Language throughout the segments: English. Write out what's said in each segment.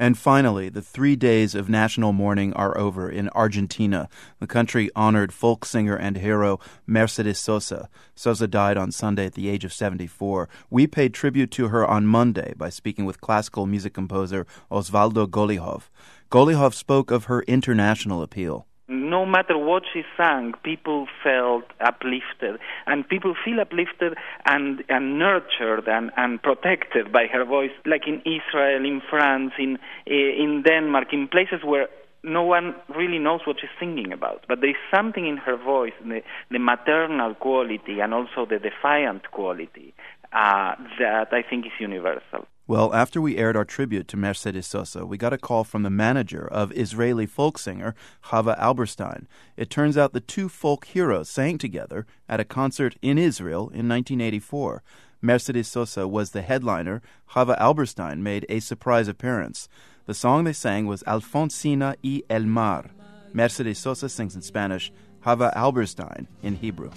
And finally, the 3 days of national mourning are over in Argentina. The country honored folk singer and hero Mercedes Sosa. Sosa died on Sunday at the age of 74. We paid tribute to her on Monday by speaking with classical music composer Osvaldo Golihov. Golihov spoke of her international appeal. No matter what she sang, people felt uplifted, and people feel uplifted and nurtured and protected by her voice, like in Israel, in France, in Denmark, in places where no one really knows what she's singing about. But there is something in her voice, the maternal quality and also the defiant quality, that I think is universal. Well, after we aired our tribute to Mercedes Sosa, we got a call from the manager of Israeli folk singer Chava Alberstein. It turns out the two folk heroes sang together at a concert in Israel in 1984. Mercedes Sosa was the headliner. Chava Alberstein made a surprise appearance. The song they sang was Alfonsina y el Mar. Mercedes Sosa sings in Spanish, Chava Alberstein in Hebrew.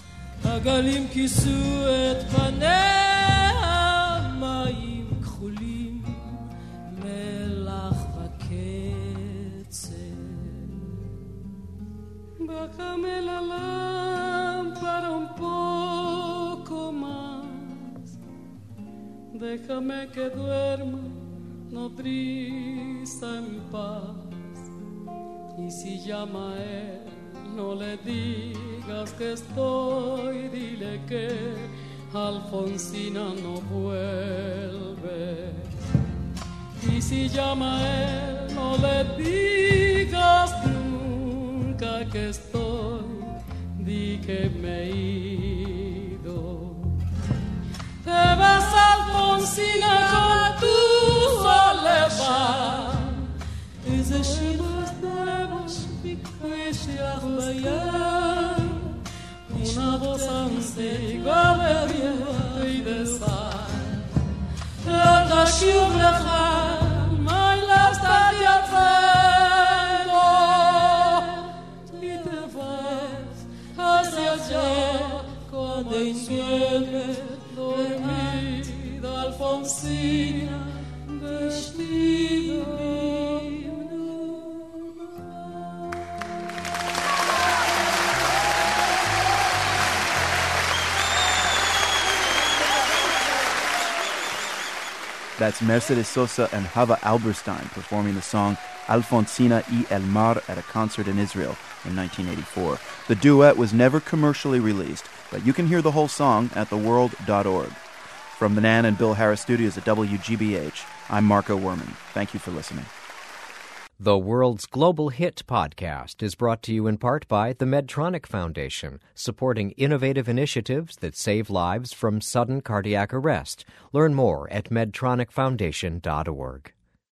Bájame la lámpara un poco más, déjame que duerma nodriza en paz, y si llama a él, no le digas que estoy, dile que Alfonsina no vuelve, y si llama a él, no le digas que estoy, di que me he ido. Te vas, Alfonsina, con tu soledad. Ize shibas devas, vishach bayam. Una voz antigua de vieja y de sal. La tashuv lecha, my last day cuando enciende dormida Alfonsina vestida. That's Mercedes Sosa and Chava Alberstein performing the song Alfonsina y el Mar at a concert in Israel in 1984. The duet was never commercially released, but you can hear the whole song at theworld.org. From the Nan and Bill Harris studios at WGBH, I'm Marco Werman. Thank you for listening. The World's Global Hit podcast is brought to you in part by the Medtronic Foundation, supporting innovative initiatives that save lives from sudden cardiac arrest. Learn more at medtronicfoundation.org.